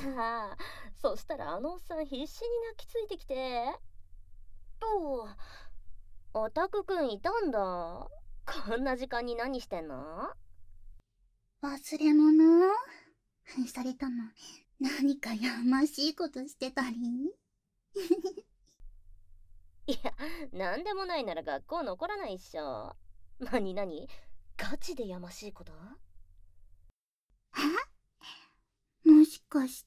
さあ、そしたらあのおっさん必死に泣きついてきて、と、オタクくんいたんだ。こんな時間に何してんの？ 忘れ物されたの？何かやましいことしてたり？ いや、なんでもないなら学校残らないっしょ。何ガチでやましいこと？ もしかして。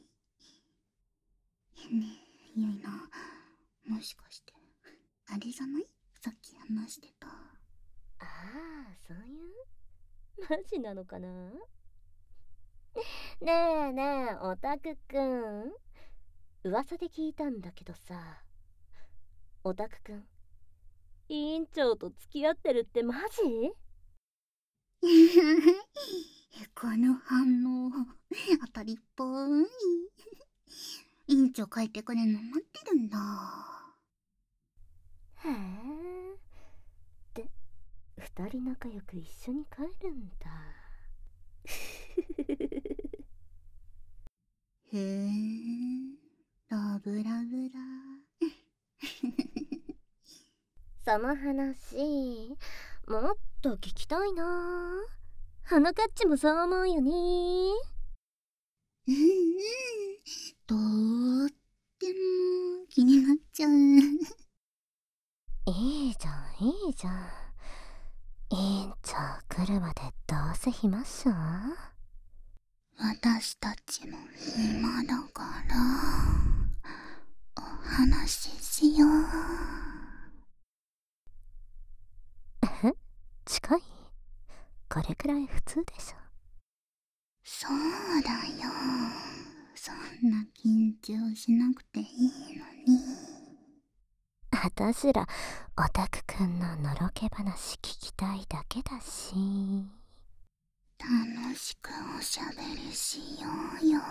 ねえ、ゆいな。もしかして、あれじゃない？さっき話してた。 ああ、そういうマジなのかな？ねえねえ、オタクくん。噂で聞いたんだけどさ、オタクくん、委員長と付き合ってるってマジ？ この反応、当たりっぽい。委員長書いてくれるの待ってるんだ。 へえ。で、二人仲良く一緒に帰るんだ。 へえ、ラブラブラ。 その話、もっと聞きたいな。花かっちもそう思うよね。 うんうん。とっても気になっちゃう。 いいじゃん、いいじゃん。委員長来るまでどうせ暇っしょ？ 私たちも暇だからお話ししよう。 え、近い？これくらい普通でしょ。 そうだよ。そんな緊張しなくていいのに。 あたしらオタクくんののろけ話聞きたいだけだし。 楽しくおしゃべりしようよ。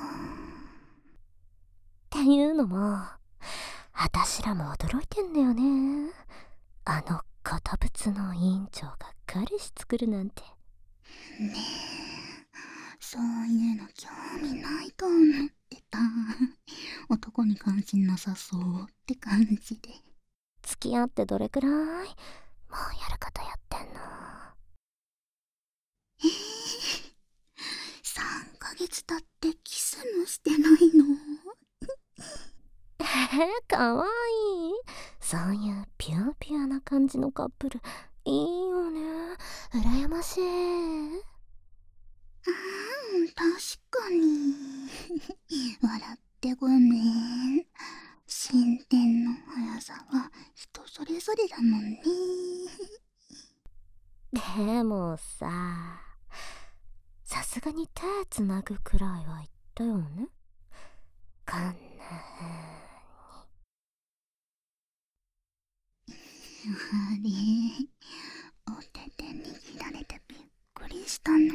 っていうのも、あたしらも驚いてんだよね。あの堅物の委員長が彼氏作るなんて。 ねえ、そういうの興味ないと思ってた。男に関心なさそうって感じで。 付き合ってどれくらい？もうやることやってんの？ 3ヶ月経ってキスもしてないの？ かわいい。そういうピュアピュアな感じのカップルいいよね。羨ましい。 確かに。笑ってごめん。進展の速さは人それぞれだもんね。 でもさ、さすがに手つなぐくらいは言ったよね。こんなあれ、お手手握られてびっくりしたの？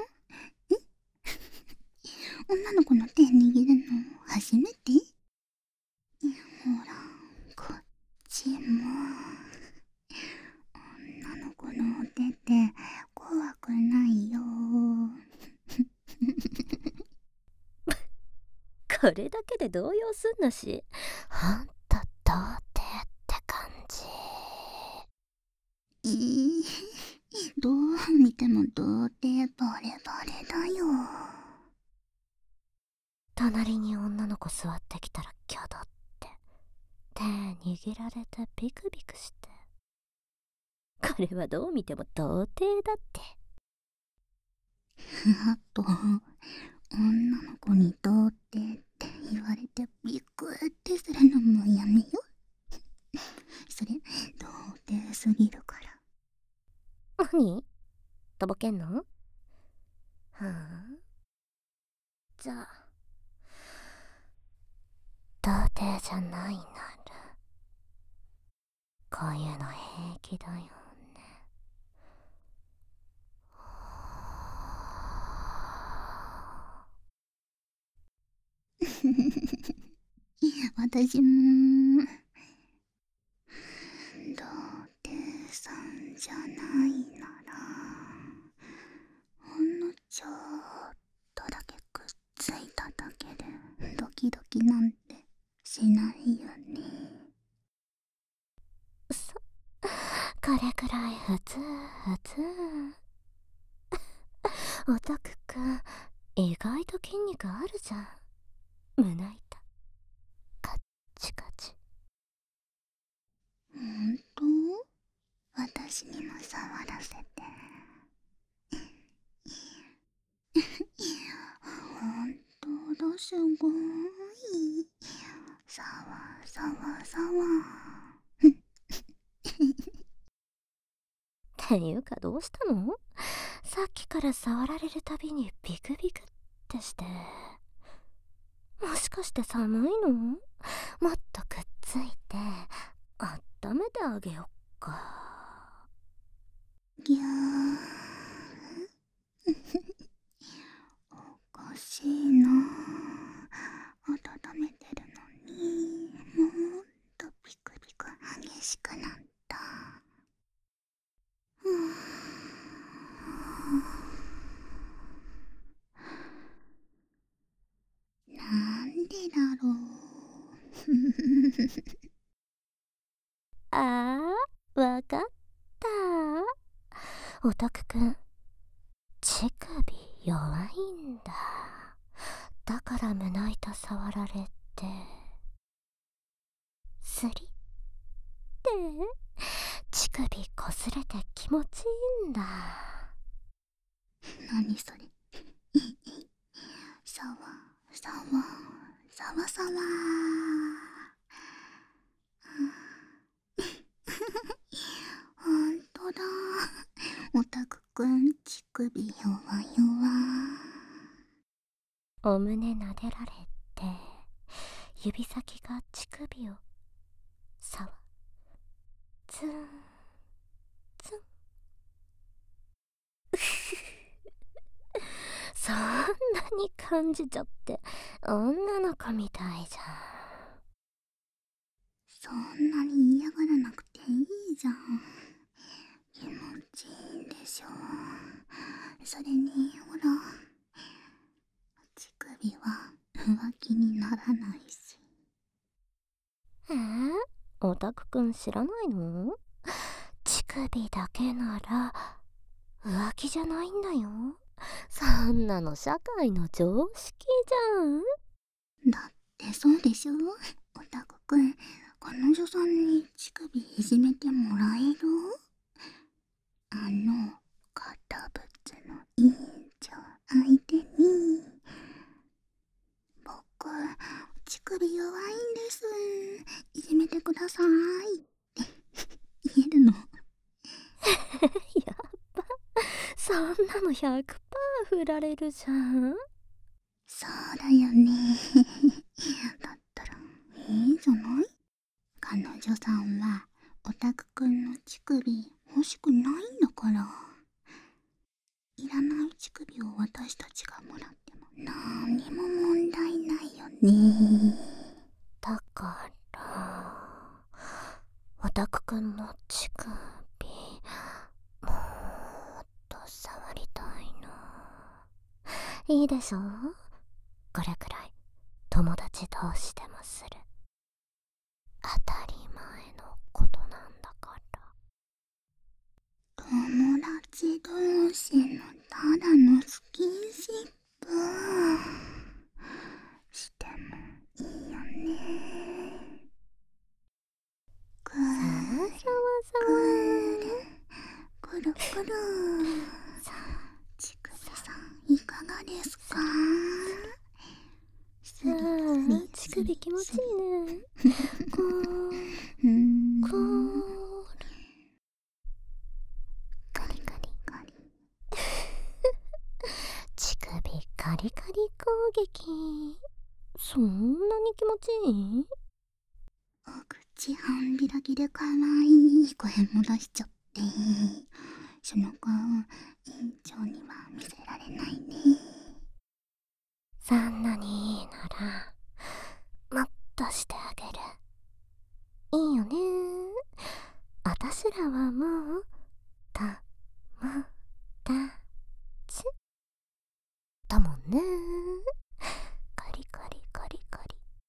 女の子の手握るの初めて？ほら、こっちも。女の子のお手手怖くないよ。 これだけで動揺すんなし。ほんと童貞って感じ。 どう見ても童貞バレバレだよ。 隣に女の子座ってきたらキャだって。手握られてビクビクして。これはどう見ても童貞だって。 あと、女の子に童貞って言われてビクってするのもやめよ。それ、童貞すぎるから。 何？とぼけんの？はあ。じゃあ、童貞じゃないなら、こういうの平気だよね。 私も、童貞さんじゃないなら、ほんのちょっとだけくっついただけできなんてしないよね。 これくらい普通。オタクくん、意外と筋肉あるじゃん。胸板カッチカチ。 ほんと？私にも触らせて。ほんとだ、すごい。さわさわさわ。 っていうかどうしたの？さっきから触られるたびにビクビクってして。もしかして寒いの？もっとくっついて温めてあげよっか。 ぎゃー。おかしいな。温めてるのにもっとビクビク激しくなった。なんでだろあー、わかった。オタクくん、乳首弱いんだ。だから胸板触られて、スリって乳首こすれて気持ちいいんだ。 う。なにそれ。さわさわさわさわ。ほんとだ。オタクくん乳首弱弱。 お胸撫でられて、指先が乳首をさわツンツン。そんなに感じちゃって女の子みたいじゃん。 そんなに嫌がらなくていいじゃん。気持ちいいんでしょ。それにほら、乳首は浮気にならないし。 オタクくん知らないの？乳首だけなら浮気じゃないんだよ。そんなの社会の常識じだってそうでしょ。オタクくん、彼女さんに乳首いじめてもらえる？堅物の委員長相手に、僕、乳首弱いんです。いじめてくださいって言えるの？ ゃん。やっば、そんなの 100% 振られるじゃん。 そうだよね。だったらいいじゃない。彼女さんはオタクくんの乳首欲しくないんだから。いらない乳首を私たちがもらっても何にも問題ないよね。 だからオタクくんの乳首もっと触りたいな。いいでしょ？これくらい友達同士でもする当たり前のことなんだから。 友達同士のただのスキンシップしてもいいよね。くさわさわるさくわるくるくる。 さ乳首さんいかがですか？スリスリ乳スリ首気持ちいスいね。こーリ。 こーカリカリカリ。 乳首カリカリ攻撃。そんなに気持ちいい？ お口半開きでかわいい声も出しちゃって、その顔委員長には見せられないね。 そんなにいいならもっとしてあげる。いいよね。あたしらはもう友達だもんね。カリカリカリカリ。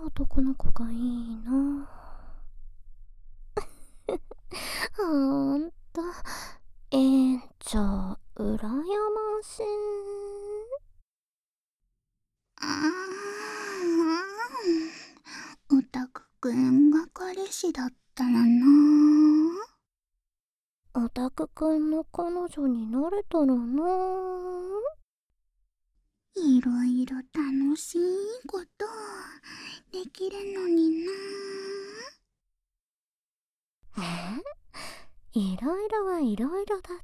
男の子がいいな。ほんと、園長、羨ましい。 オタクくんが彼氏だったらな。 オタクくんの彼女になれたらな。 いろいろ楽しいことできるのにな。 いろいろはいろいろだって。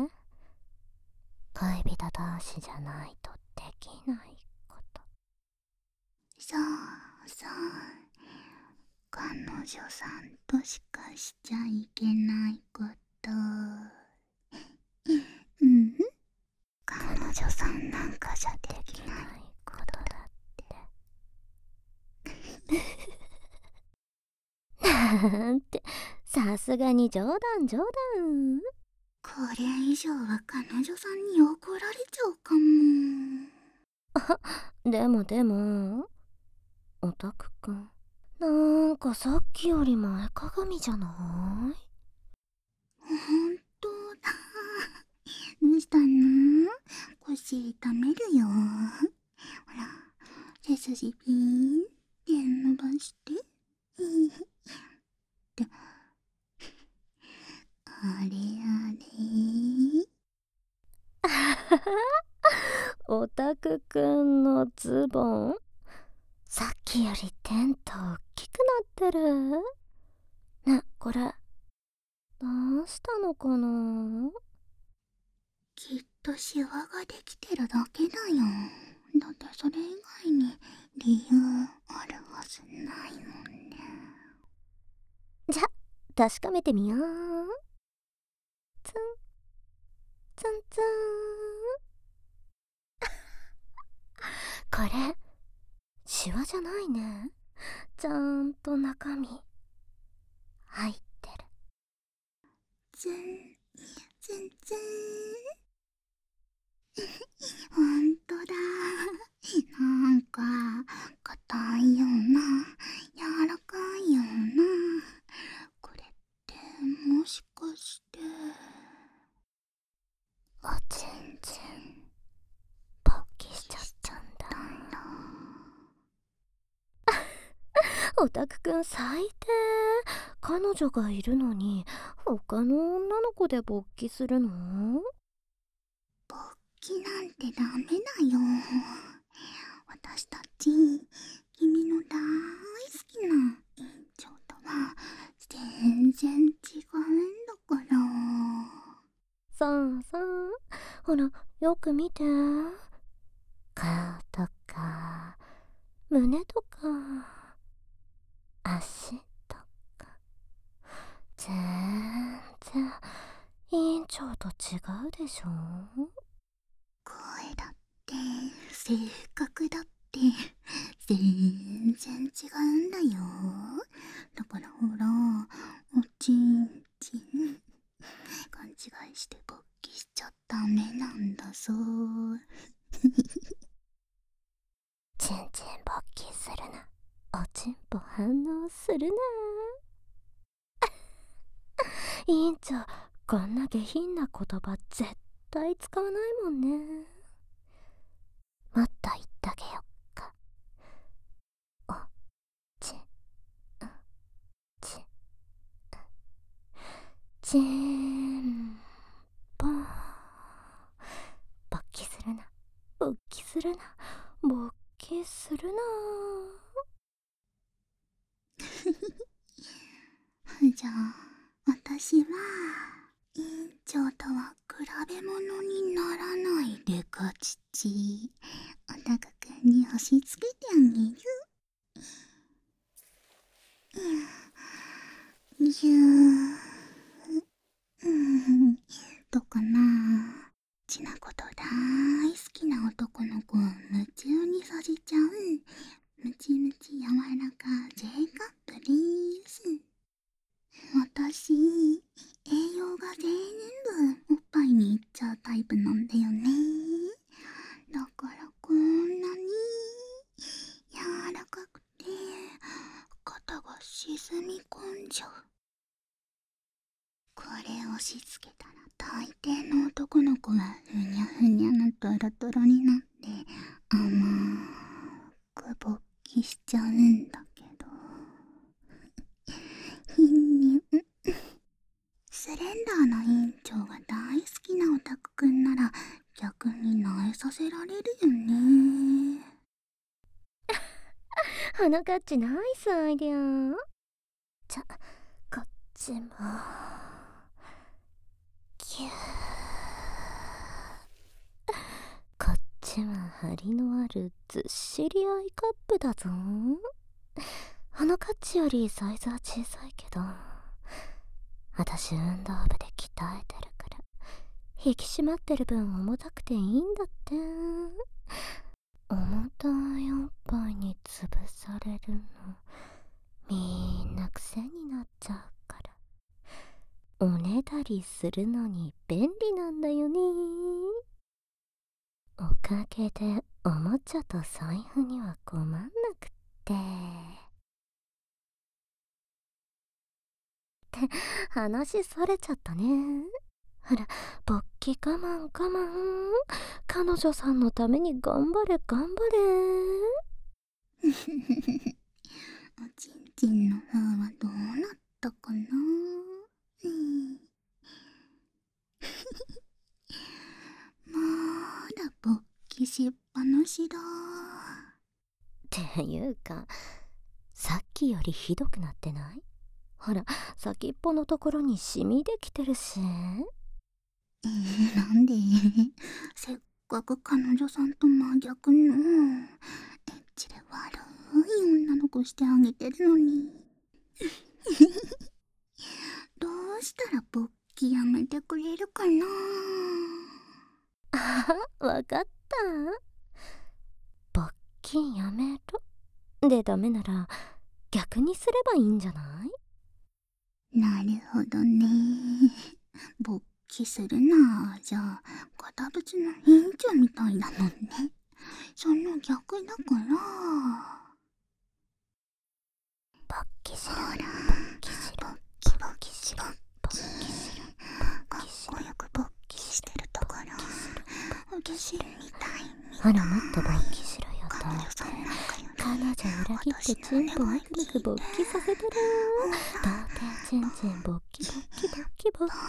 恋人同士じゃないとできないこと。 そうそう、彼女さんとしかしちゃいけないこと。うん、彼女さんなんかじゃできないことだって。 なんて、さすがに冗談冗談。 これ以上は彼女さんに怒られちゃうかも。 でも、オタクくん、なんかさっきより前かがみじゃない？ ほんとだ。どうしたの？腰痛めるよ。ほら、背筋ピーンって伸ばして。で、あれあれ。 オタクくんのズボン、さっきよりテント大きくなってる。ね、これ、どうしたのかな？ きっとシワができてるだけだよ。だってそれ以外に理由あるはずないもんね。 じゃ、確かめてみよう。ツン、ツンツン。これ、シワじゃないね。ちゃんと中身、入ってる。 ツン、ツンツン。ほんとだ。なんか、硬いような、柔らかいような。これって、もしかして。 おちんちん、ポッキしちゃったんだ。オタクくん最低。彼女がいるのに他の女の子で勃起するの？ 勃起なんてダメだよ。私たち、君の大好きな園長とは全然違うんだから。 さあさあ、ほらよく見て。顔とか胸とか足とか、全然委員長と違うでしょ？ 声だって性格だって全然違うんだよ。だからほら、おちんちん勘違いして勃起しちゃダメなんだぞ。 ちんちん勃起するな、おちんぽ反応するな。委員長、こんな下品な言葉絶対使わないもんね。もっと言ってあげよっか。おちんちんちんぽん。勃起するな、勃起するな、勃起するな。 じゃあ、私は、委員長とは比べ物にならないデカ父。おたかくんに押し付けてあげる。ぎゅー。どうかな。ちなこと大好きな男の子を夢中にさせちゃうムチムチ柔らか J カップリース。私、栄養が全部おっぱいにいっちゃうタイプなんだよね。だからこんなに柔らかくてしつけたら大抵の男の子はふにゃふにゃなトロトロになって甘く勃起しちゃうんだけど、スレンダーな委員長が大好きなオタクくんなら逆に萎えさせられるよね。 花かっちナイスアイデア。じゃ、こっちもキュー。こっちは張りのあるずっしりアイカップだぞ。花かっちよりサイズは小さいけど、私運動部で鍛えてるから引き締まってる分重たくていいんだって。重たいおっぱいに潰されるのみんな癖になっちゃうから、おねだりするのに便利なんだよね。おかげでおもちゃと財布には困んなくって。って話それちゃったね。ほら、勃起我慢我慢。彼女さんのために頑張れ頑張れ。 おちんちんの方はどうなったかな。まだ勃起しっぱなしだ。 っていうか、さっきよりひどくなってない？ほら、先っぽのところにシミできてるし。 なんでせっかく彼女さんと真逆のエッチで悪い女の子してあげてるのにどうしたら勃起やめてくれるかな。 わかった。勃起やめろでダメなら逆にすればいいんじゃない？ なるほどね。勃起するな。じゃあ堅物の委員長みたいだもんね。その逆だから。 勃起しろ、 ほら、 勃起しろ、 勃起勃勃起し起ろ、 勃起勃起しろ、 かっこよく勃起してるところ私みたいにほら、もっと勃起しろよ。 彼女さんなんかより彼女裏切ってチンポムクムク勃起させてる。童貞チンチン勃起勃起勃起勃起。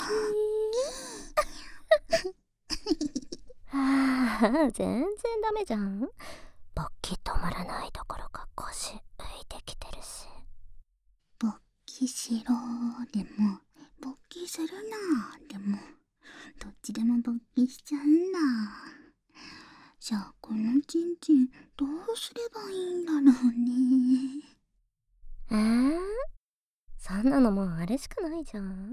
ああ、全然ダメじゃん。勃起止まらないどころか腰浮いてきてるし。 勃起しろでも勃起するなでもどっちでも勃起しちゃうんだ。じゃあこのチンチンどうすればいいんだろうね。 そんなのもうあれしかないじゃん。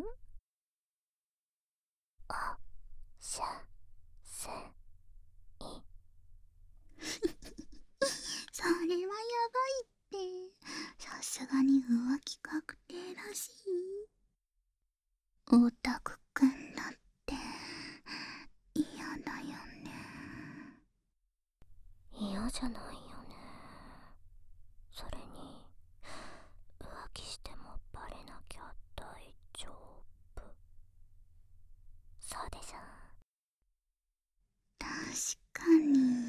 おしゃせいそれはやばいって。さすがに浮気確定らしい。オタクくんだって嫌だよね。 嫌じゃないよね。それに浮気してもバレなきゃ大丈夫そうでしょ。 確かに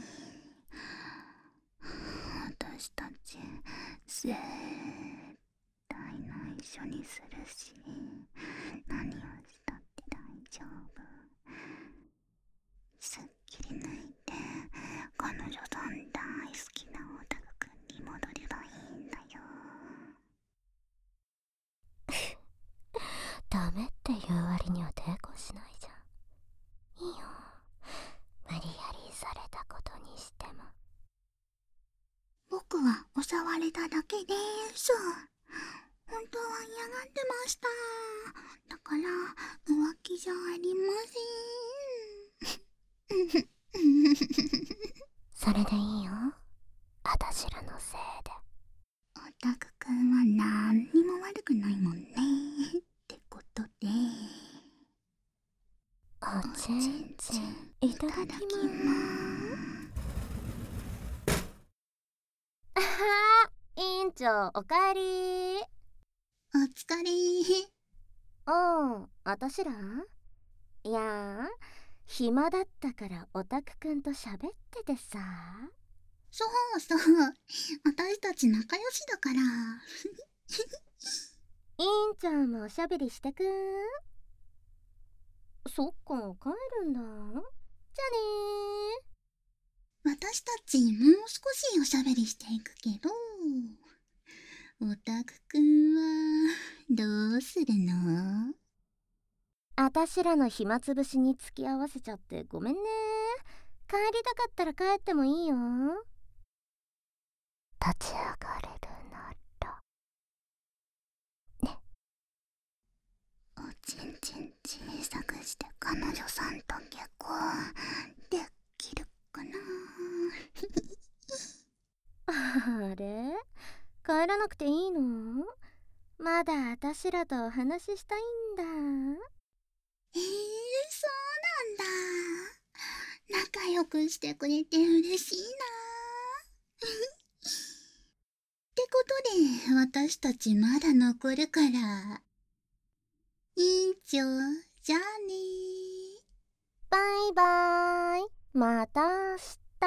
私たち絶対内緒にするし何をしたって大丈夫。すっきり抜いて彼女さん大好きなオタクくんに戻ればいいんだよ。 ダメって言う割には抵抗しないじゃん。いいよ、無理やりされたことにしても。 僕は襲われただけです。本当は嫌がってました。だから浮気じゃありません。 それでいいよ、あたしらのせいで。 オタクくんはなんにも悪くないもんね。ってことでおちんちんいただきまーす。あはー、委員長おかえり。 お疲れ。 あたしらいやー、暇だったからオタクくんと喋っててさ。 そうそう、私たち仲良しだから。 インちゃんもおしゃべりしてくん。そっか、帰るんだ。じゃあね私たちもう少しおしゃべりしていくけど、オタクくんはどうするの？ あたしらの暇つぶしに付き合わせちゃってごめんね。帰りたかったら帰ってもいいよ。立ち上がれるならね。 おちんちん小さくして彼女さんと結婚できるかな？ あれ、帰らなくていいの？まだあたしらとお話ししたいんだ。 そうなんだ。仲良くしてくれて嬉しいな。ってことで、私たちまだ残るから。委員長、じゃあねバイバーイ。また明日。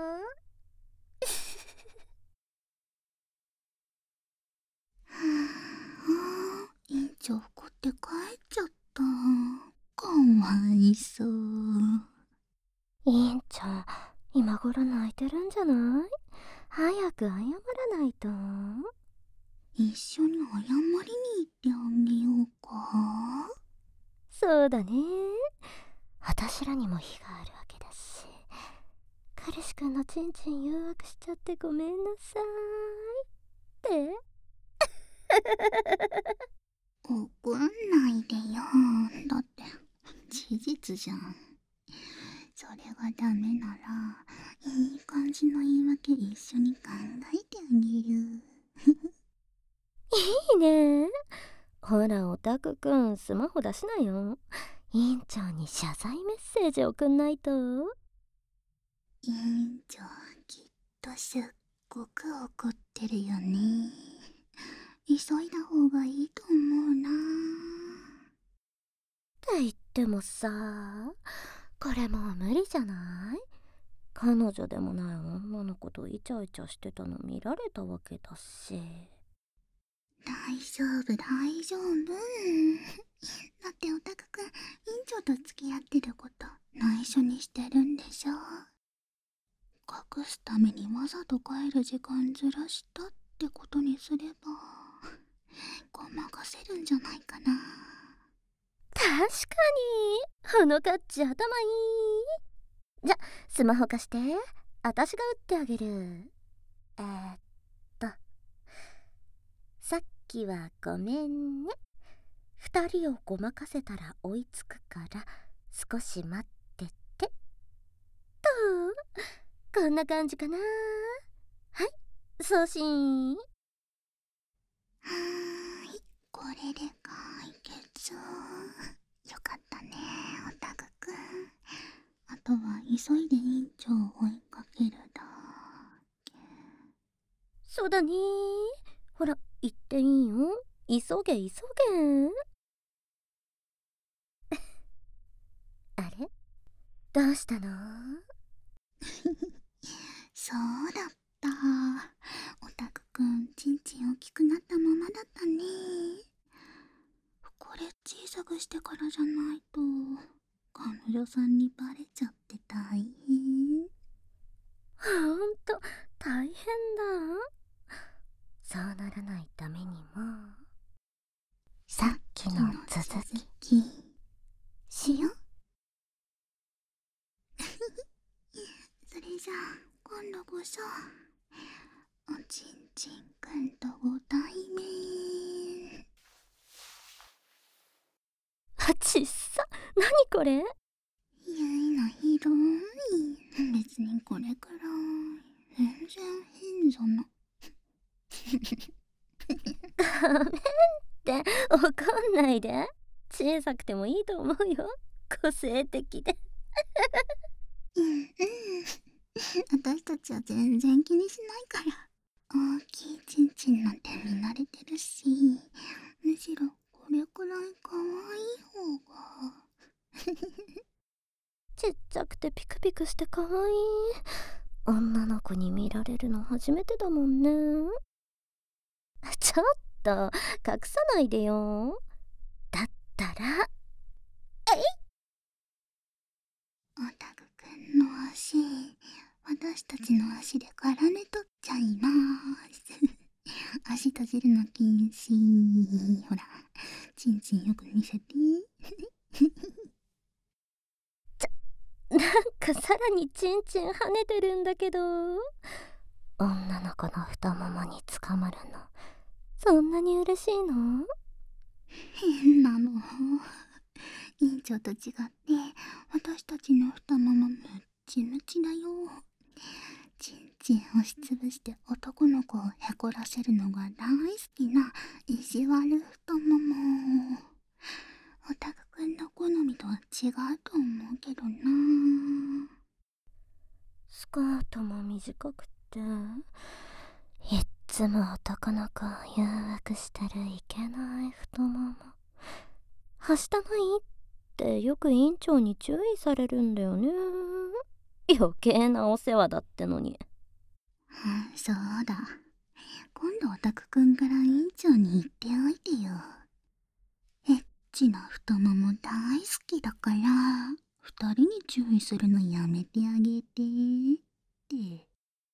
委員長怒って帰っちゃった。かわいそう。 委員ちゃん、今頃泣いてるんじゃない？早く謝らないと。 一緒に謝りに行ってあげようか。 そうだね。あたしらにも非があるわけだし。彼氏くんのチンチン誘惑しちゃってごめんなさい。って怒んないでよ。だって事実じゃん。それがダメならいい感じの言い訳一緒に考えてあげる。 いいね。ほら、オタクくん、スマホ出しなよ。委員長に謝罪メッセージ送んないと。 委員長きっとすっごく怒ってるよね。急いだ方がいいと思うな。 って言ってもさ、これもう無理じゃない？彼女でもない女の子とイチャイチャしてたの見られたわけだし。 大丈夫大丈夫。だってオタクくん委員長と付き合ってること内緒にしてるんでしょ。隠すためにわざと帰る時間ずらしたってことにすればごまかせるんじゃないかな。 確かに、ほのかっち頭いい。じゃ、スマホ貸して。私が打ってあげる。と、さっきはごめんね。二人をごまかせたら追いつくから少し待ってて。と、こんな感じかな。はい、送信。 はーい、これで解決。よかったね、オタクくん。あとは急いで委員長を追いかけるだけ。 そうだね。ほら、行っていいよ。急げ急げ。あれ、どうしたの？ そうだった。オタクくん、ちんちん大きくなったままだったね。これ小さくしてからじゃないと、彼女さんにバレちゃって大変。 ほんと大変だ。そうならないためにも、さっきの続きしよう。 それじゃあ今度こそおちんちんくんとご対面。 あ、ちっさ。なにこれ？ ゆいのひどい。別にこれくらい全然変じゃな。 ごめんって怒んないで。小さくてもいいと思うよ。個性的で。 うんうん。私たちは全然気にしないから。大きいちんちんなんて見慣れてるし、むしろこれれくらい可愛い方が。 ちっちゃくてピクピクして可愛い女の子に見られるの初めてだもんね。ちょっと隠さないでよ。だったらオタクくんの足、私たちの足で絡めとっちゃいます。足閉じるの禁止。ほら、チンチンよく見せて。 なんかさらにチンチン跳ねてるんだけど。女の子の太ももにつかまるのそんなに嬉しいの？ 変なの。委員長と違って私たちの太ももむっちむちだよ。チンチン押しつぶして男の子をへこらせるのが大好きな意地悪太もも。オタクくんの好みとは違うと思うけどな。 スカートも短くていっつも男の子を誘惑してるいけない太もも。はしたないってよく委員長に注意されるんだよね。余計なお世話だってのに。 そうだ。今度オタクくんから委員長に言っておいてよ。エッチな太もも大好きだから二人に注意するのやめてあげてって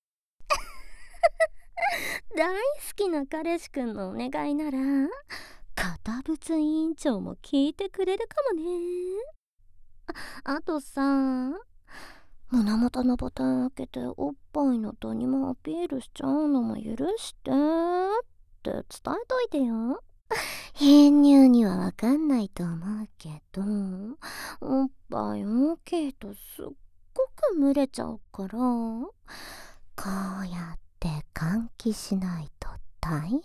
大好きな彼氏くんのお願いなら堅物委員長も聞いてくれるかもね。あとさ、胸元のボタン開けておっぱいの谷間アピールしちゃうのも許してって伝えといてよ。編入にはわかんないと思うけど、おっぱい大きいとすっごく蒸れちゃうから、こうやって換気しないと大変なの。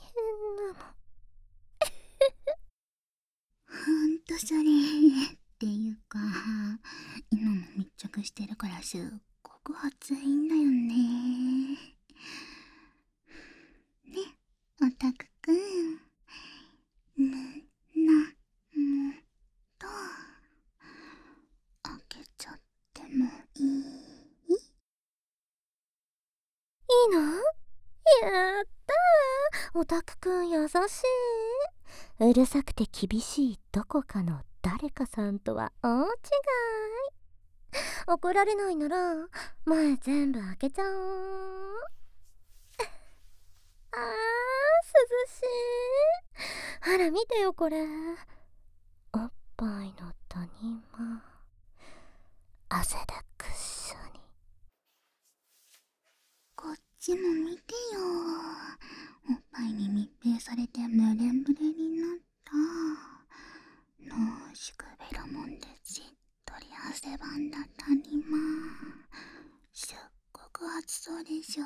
ほんとそれっていうか今も密着してるからすっごく暑いんだよね。ね、オタクくんもと開けちゃってもいい？ いいの？やったー、オタクくん優しい。うるさくて厳しいどこかの誰かさんとは大違い。怒られないなら前全部開けちゃおう。あー、涼しい。ほら見てよこれ。おっぱいの谷間、汗でくっしょに。 こっちも見てよ。おっぱいに密閉されてムレムレになった濃縮ベロモンでしっとり汗ばんだ谷間。すっごく暑そうでしょ。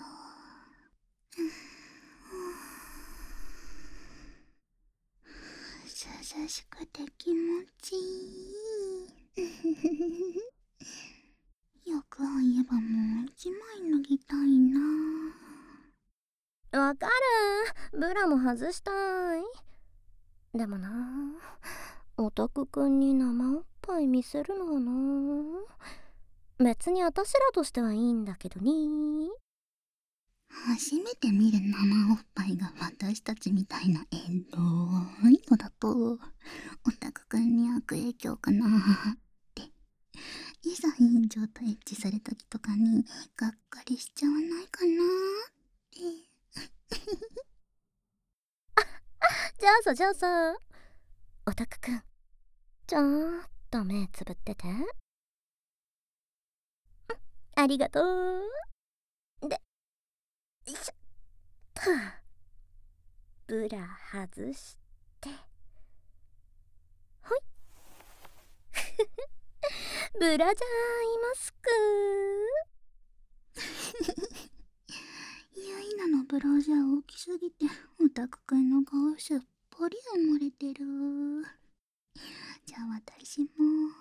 涼しくて気持ちいい。欲を言えばもう一枚脱ぎたいな。 わかる、ブラも外したい。でもな、オタクくんに生おっぱい見せるのはな、別に私らとしてはいいんだけどね。 初めて見る生おっぱいが私たちみたいなエロいのだとオタクくんに悪影響かなって、いざ委員長とエッチされた時とかにがっかりしちゃわないかなってじゃあさじゃあさ、オタクくんちょっと目つぶってて。ありがとう。で、よいしょっと。ブラ外して、ほい。ブラジャーアイマスク。 ユイナのブラジャー大きすぎてオタクくんの顔すっぽり埋もれてる。じゃあ私も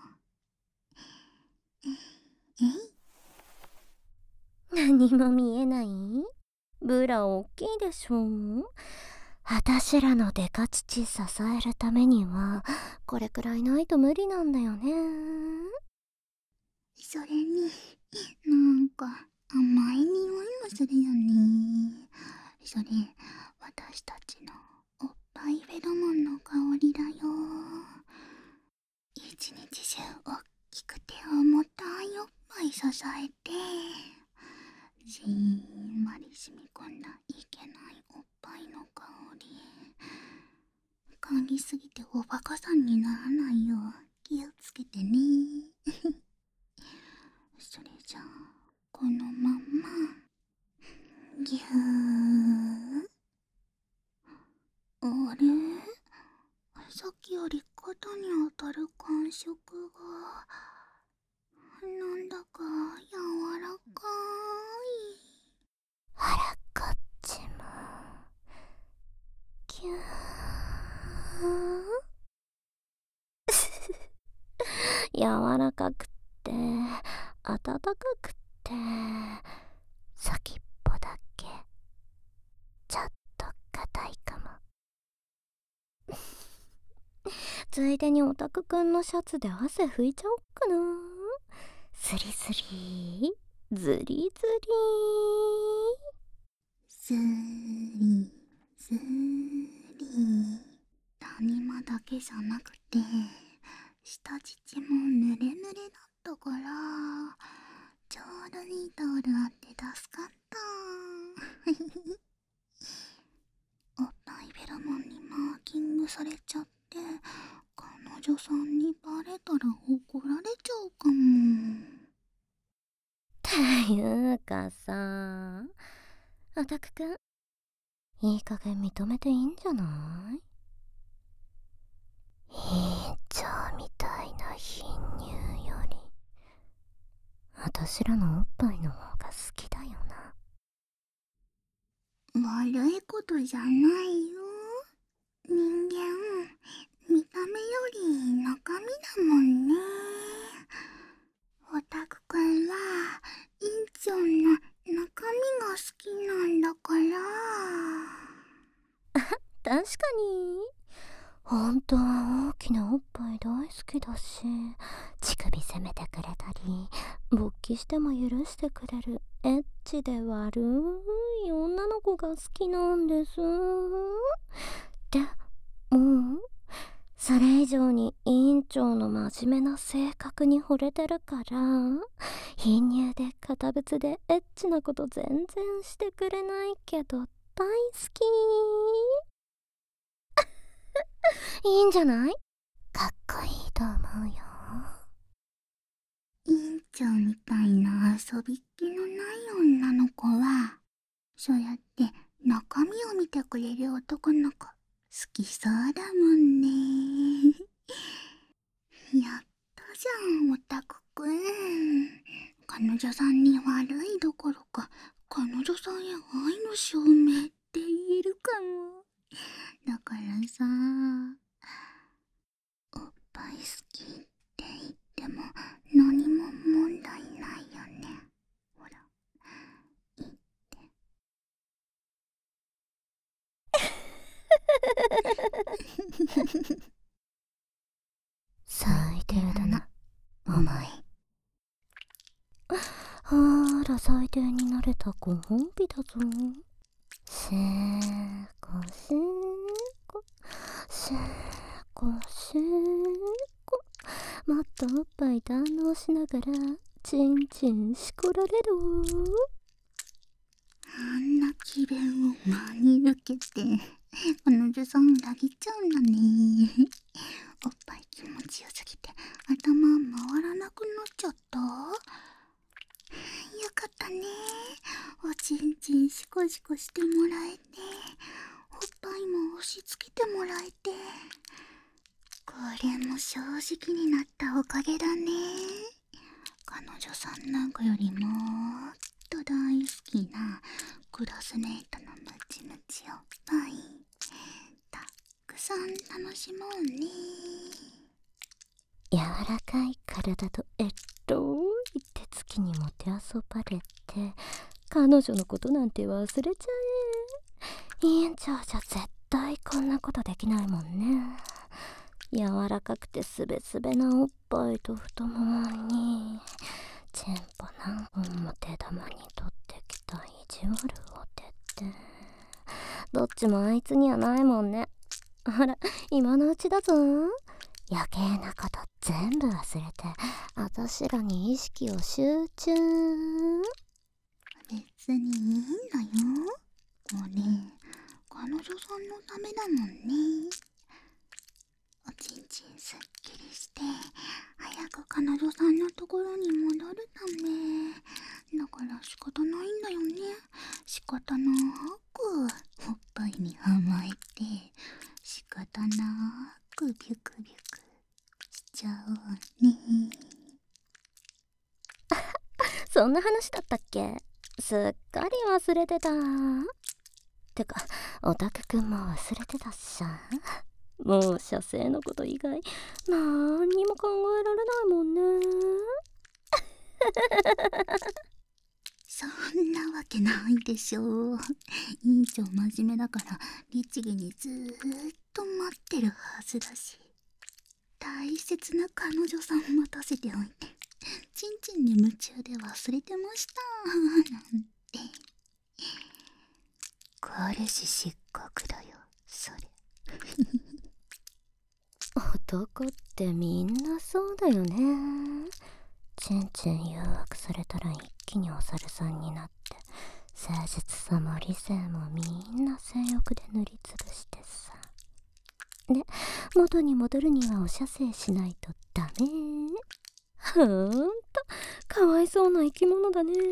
えい。 何も見えない？ブラ大きいでしょ。 あたしらのデカ乳支えるためにはこれくらいないと無理なんだよね。 それになんか甘い匂いもするよね。それ私たちのおっぱいフェロモンの香りだよ。一日中おっきくて重たいおっぱい支えて、じんわり染み込んだいけないおっぱいの香り、嗅ぎすぎておバカさんにならないよう気をつけてね。それじゃあこのまんまぎゅー。あれ、さっきより肩に当たる感触がなんだか柔らかい。 あら、こっちもぎゅー柔らかくって暖かくって先っぽだけちょっと硬いかも。ついでにオタクくんのシャツで汗拭いちゃおっかな。スリスリズリズリスリスリ。谷間だけじゃなくて下乳も濡れ濡れだったから、ちょうどいいタオルあって助かった。おっぱいフェロモンにマーキングされちゃって彼女さんにバレたら怒られちゃうかも。 っていうかさ、オタクくんいい加減認めていいんじゃない？委員長みたいな貧乳よりあたしらのおっぱいの方が好きだよな。 悪いことじゃないよ。人間見た目より中身だもんね。オタクくんは委員長の中身が好きなんだから。 確かに本当は大きなおっぱい大好きだし、乳首攻めてくれたり勃起しても許してくれるエッチで悪い女の子が好きなんです。でもそれ以上に委員長の真面目な性格に惚れてるから、貧乳で堅物でエッチなこと全然してくれないけど大好き。いいんじゃない？かっこいいと思うよ。 委員長みたいな遊びっ気のない女の子はそうやって中身を見てくれる男の子好きそうだもんね。やったじゃんオタクくん。彼女さんに悪いどころか彼女さんへ愛の証明って言えるかも。だからさ、おっぱい好きって言っても何も問題ないよね。ほら言って。 最低だな、お前。あら、最低になれたご褒美だぞ。しーこしーこしーこしーこ。もっとおっぱい堪能しながらチンチンしこられろ。 あんな気分を真に受けて彼女さん裏切っちゃうんだね。おっぱい気持ちよすぎて頭回らなくなっちゃった。よかったね。おちんちんシコシコしてもらえておっぱいも押し付けてもらえて、これも正直になったおかげだね。彼女さんなんかよりもっと大好きなクラスメートのムチムチおっぱいたくさん楽しもうね。 柔らかい体とエロい手つきにもてあそばれて彼女のことなんて忘れちゃえ。委員長じゃ絶対こんなことできないもんね。柔らかくてすべすべなおっぱいと太ももにチンポ何本も手玉に取ってきた意地悪をてってどっちもあいつにはないもんね。ほら今のうちだぞ。余計なこと全部忘れて私らに意識を集中。 別にいいんだよ。これ彼女さんのためだもんね。おちんちんすっきりして早く彼女さんのところに戻るためだから仕方ないんだよね。仕方なくおっぱいに甘えて仕方なくビュクビュクしちゃうね。 そんな話だったっけ？すっかり忘れてた。てかオタクくんも忘れてたっしゃ。もう射精のこと以外なんにも考えられないもんね。 そんなわけないでしょう。委員長真面目だから律儀にずーっと待ってるはずだし、大切な彼女さん待たせておいてちんちんに夢中で忘れてましたなんて。彼氏失格だよそれ。 男ってみんなそうだよね。ちんちん誘惑されたら一気にお猿さんになって誠実さも理性もみんな性欲で塗りつぶしてさ。で元に戻るにはお射精しないとダメ。ほんとかわいそうな生き物だね。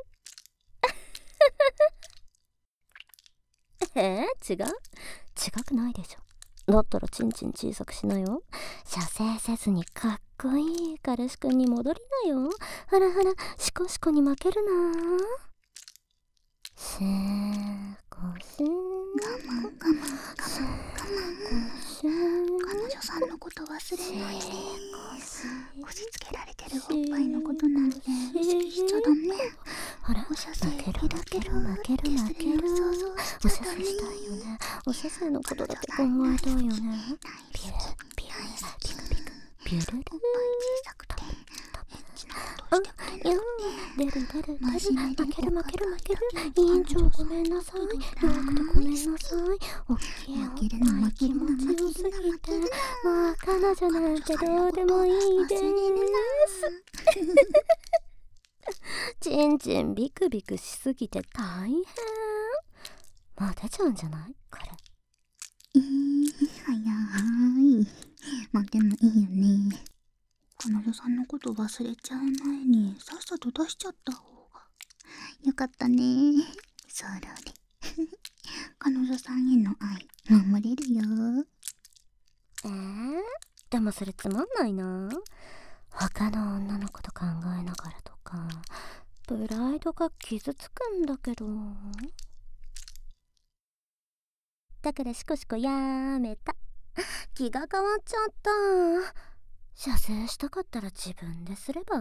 違くないでしょ。だったらちんちん小さくしなよ。射精せずにかっこいい彼氏くんに戻りなよ。ほらほらシコシコに負けるな。シーコシー我慢我慢我慢我慢。彼女さんのこと忘れないで。押し付けられてるおっぱいのことなんて意識しちゃダメ。 ほらお射精負けるピルピル負ける負ける。 想像しおちゃダメ。 射精したいよね。お射精のことだけ考えたいよね。ピュルピュルピクピクピュルルおっぱい小さくてエッチなことしてくれなくて出る真面目で負けるお堅い委員長ごめんなさい。弱くてごめんなさい。おっきいおっぱい気持ちよすぎてもう彼女なんてどうでもいいです。ちんちんビクビクしすぎて大変。もう出ちゃうんじゃないこれ。 早い。まあでもいいよね。彼女さんのこと忘れちゃう前にさっさと出しちゃった方がよかったね。それで彼女さんへの愛守れるよ。 でもそれつまんないな。他の女の子と考えながらとかプライドが傷つくんだけど。だからシコシコやめた。気が変わっちゃった。射精したかったら自分ですれば。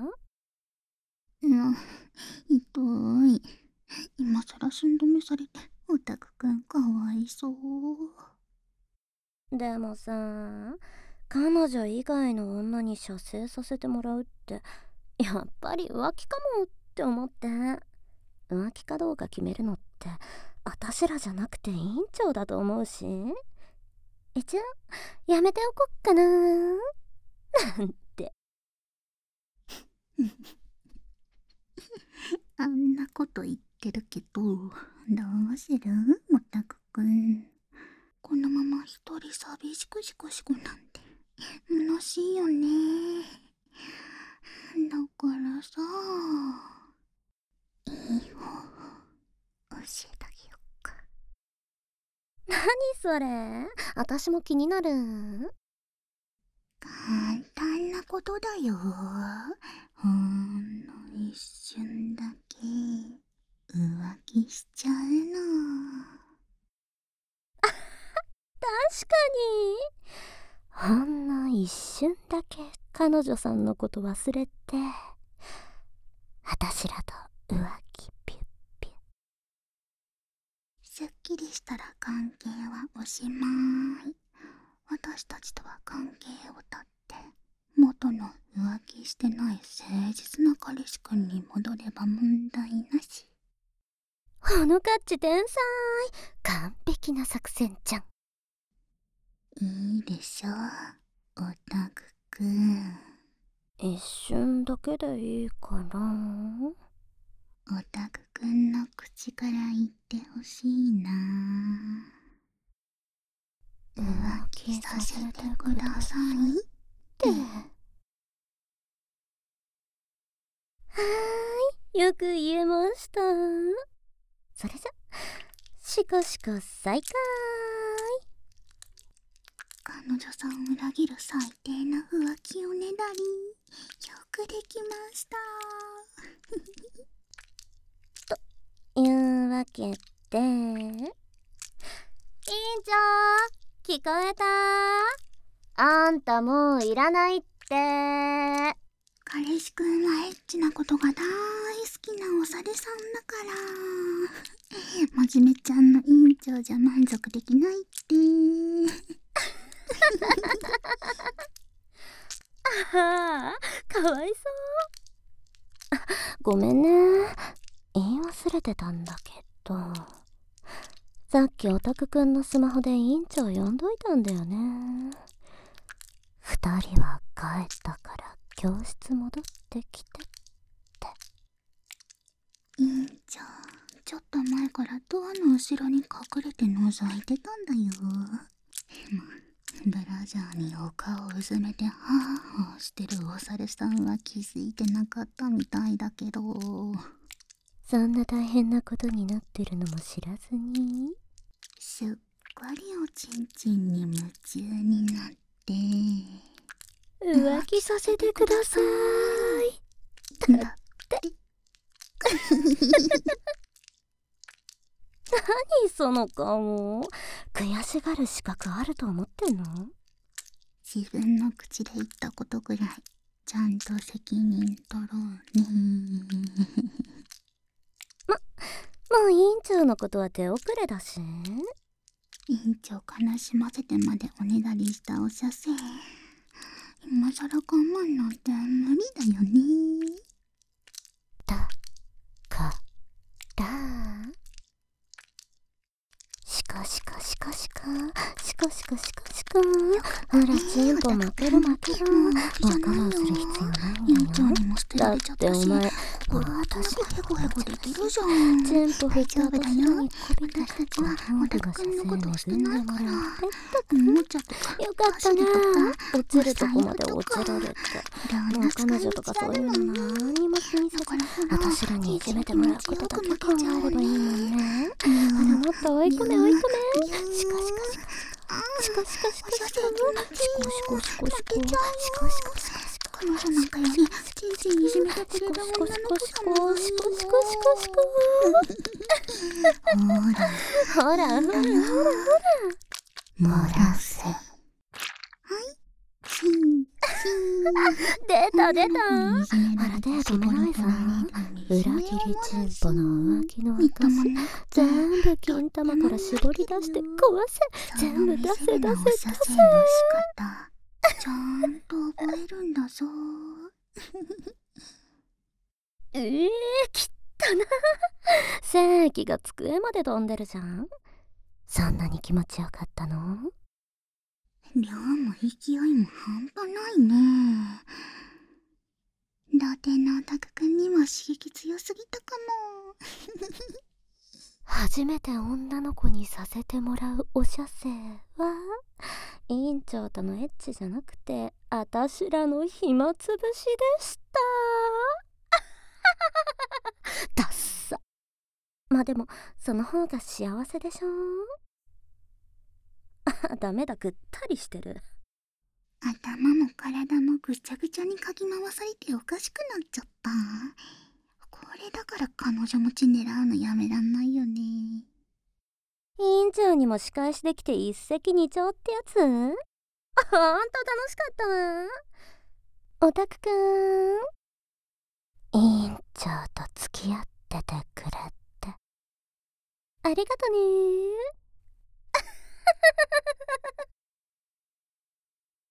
痛い。今さら寸止めされてオタクくんかわいそう。 でもさ、彼女以外の女に射精させてもらうってやっぱり浮気かもって思って。浮気かどうか決めるのって私らじゃなくて委員長だと思うし、一応やめておこっかななんて。 あんなこと言ってるけどどうするオタクくん。このまま一人寂しくシコシコなんて虚しいよね。だからさ、いい方法教えてあげよっか。 何それ、私も気になる。 簡単なことだよ。ほんの一瞬だけ浮気しちゃうの。 確かに。ほんの一瞬だけ彼女さんのこと忘れて私らと浮気ピュッピュッ。 すっきりしたら関係はおしまい。私たちとは関係を断って元の浮気してない誠実な彼氏くんに戻れば問題なし。 ほのかっち天才。完璧な作戦じゃん。 いいでしょオタクくん。 一瞬だけでいいから。 オタクくんの口から言ってほしいな。浮気させてくださいって。 よく言えました。それじゃシコシコ再開。 彼女さんを裏切る最低な浮気をねだり、よくできましたというわけで、委員長聞こえた？あんたもういらないって。 彼氏くんはエッチなことが大好きなおされさんだから真面目ちゃんの委員長じゃ満足できないってああ、かわいそう。ごめんね、言い忘れてたんだけど、さっきオタクくんのスマホで委員長呼んどいたんだよね。2人は帰ったから教室戻ってきてって。 委員長、ちょっと前からドアの後ろに隠れて覗いてたんだよ。ブラジャーにお顔をうずめてハーハーしてるおされさんは気づいてなかったみたいだけど、 そんな大変なことになってるのも知らずに、 すっかりおちんちんに夢中になって浮気させてくださいだって何その顔。悔しがる資格あると思ってんの？ 自分の口で言ったことぐらいちゃんと責任取ろうねもう委員長のことは手遅れだし。 委員長悲しませてまでおねだりしたおしゃせ、今さら我慢なんて無理だよね。 だからシコシコシコシコシコシコシコシコ、ほらチンポ負ける負ける。もう我慢する必要ないん委員長だよ。 にも捨てらだっれちゃったし、 てお前ほら私ヘコヘコできるじゃん。 チンポ振った後ろにこびて私たちはオタクくんのことをして恵んでないから。 もらう。 おもちゃとかよかったね、落ちるとこまで落ちられて。もう彼女とかそういうの何も気にせず私らにいじめてもらうことだけ考えればいいもんね。ほらもっと追い込め追い込め。シコシコシコシコシコシコシコシコシコシコシコシコシコシコシコシコ。 彼女なんかよりちんちんいじめてくれた女の子だもん。 シコシコシコシコ。ほらほらほらほらほら。 漏らせ。はい、チン出た出た。 あら手止めないさ。裏切りチンポの浮気の証全部金玉から絞り出して壊せ。全部出せ出せ出せ。 ちゃんと覚えるんだぞきったな。正義が机まで飛んでるじゃん。そんなに気持ちよかったの？ 量も勢いも半端ないね。童貞のオタクくんにも刺激強すぎたかも初めて女の子にさせてもらうお射精は委員長とのエッチじゃなくてあたしらの暇つぶしでしたダッサ。まあでもその方が幸せでしょ。ダメだ、ぐったりしてる。 頭も体もぐちゃぐちゃにかき回されておかしくなっちゃった。これだから彼女持ち狙うのやめらんないよね。 委員長にも仕返しできて一石二鳥ってやつ？ほんと楽しかったわ。オタクくん、委員長と付き合っててくれってありがとね